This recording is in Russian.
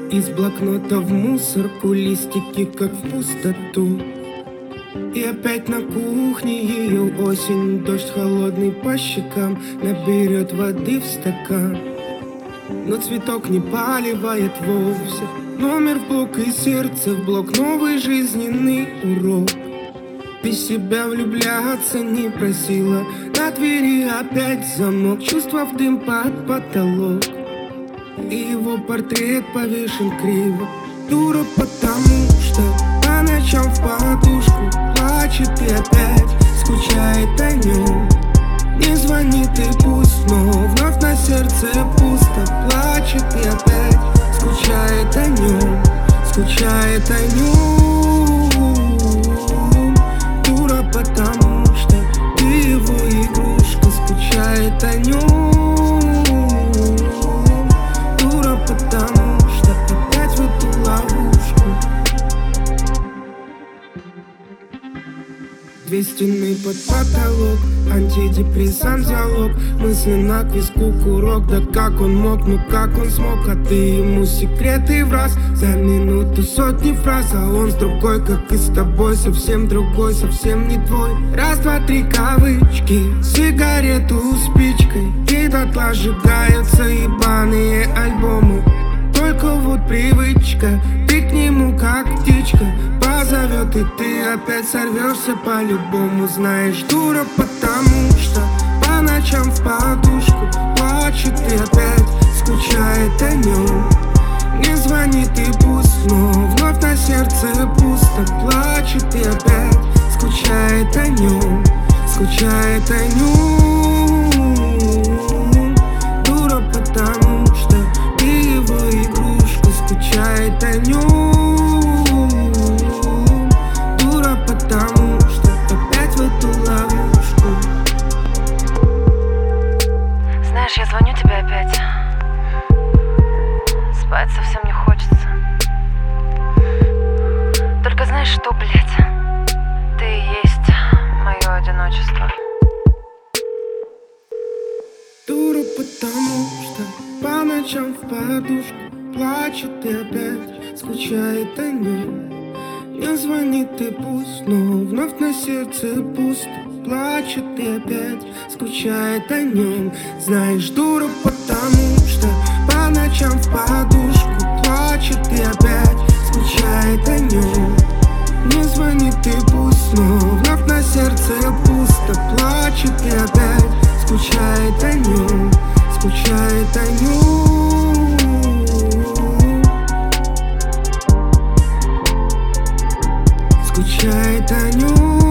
Из блокнота в мусорку листики, как в пустоту. И опять на кухне ее осень, дождь холодный по щекам наберет воды в стакан. Но цветок не поливает вовсе. Номер в блок и сердце в блок, новый жизненный урок. Без себя влюбляться не просила, на двери опять замок, чувства в дым под потолок. И его портрет повешен криво. Дура, потому что по ночам в подушку плачет и опять скучает о нем. Не звонит и пусть, но вновь на сердце пусто. Плачет и опять скучает о нем, скучает о нем. Дура, потому что ты его игрушка, скучает о нем. Дура, потому что опять в эту ловушку. Две стены под потолок, антидепрессант залог. Мысленно к виску курок, да как он мог, ну как он смог. А ты ему секреты в раз, за минуту сотни фраз. А он с другой, как и с тобой, совсем другой, совсем не твой. Раз, два, три кавычки, сигарету спичкой, и дотла сжигаются ебаные альбомы. Только вот привычка, ты к нему как птичка позовет, и ты опять сорвешься по-любому. Знаешь, дура, потому что по ночам в подушку плачет и опять скучает о нем. Не звонит и пусть, но вновь на сердце пусто. Плачет и опять скучает о нем, скучает о нем. Дура, потому что ты его игрушка, скучает о нем. Дура, потому что опять в эту ловушку. Знаешь, я звоню тебе опять. Спать совсем не хочется. Только знаешь что, блядь? Ты и есть мое одиночество. Дура, потому что по ночам в подушку плачет и опять скучает о нем. Не звонит и пусть, но вновь на сердце пусто. Плачет и опять скучает о нем. Знаешь, дура, потому что по ночам в подушку плачет и опять скучает о нем. Не звонит и пусть, но вновь на сердце пусто. Плачет и опять скучает о нем, скучает о нем. Скучает о нем.